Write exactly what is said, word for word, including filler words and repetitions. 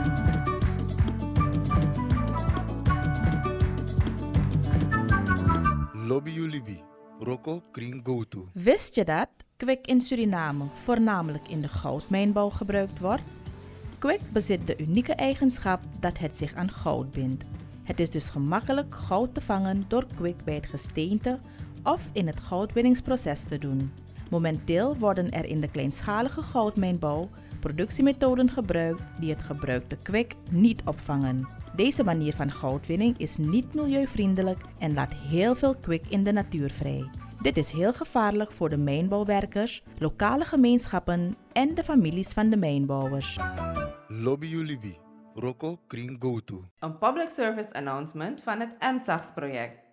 Lobby Ulibi, Roko Kring Goto. Wist je dat kwik in Suriname voornamelijk in de goudmijnbouw gebruikt wordt? Kwik bezit de unieke eigenschap dat het zich aan goud bindt. Het is dus gemakkelijk goud te vangen door kwik bij het gesteente of in het goudwinningsproces te doen. Momenteel worden er in de kleinschalige goudmijnbouw productiemethoden gebruikt die het gebruikte kwik niet opvangen. Deze manier van goudwinning is niet milieuvriendelijk en laat heel veel kwik in de natuur vrij. Dit is heel gevaarlijk voor de mijnbouwwerkers, lokale gemeenschappen en de families van de mijnbouwers. Lobby Ulibi, Roko Kring Goto. Een public service announcement van het M S A G S-project.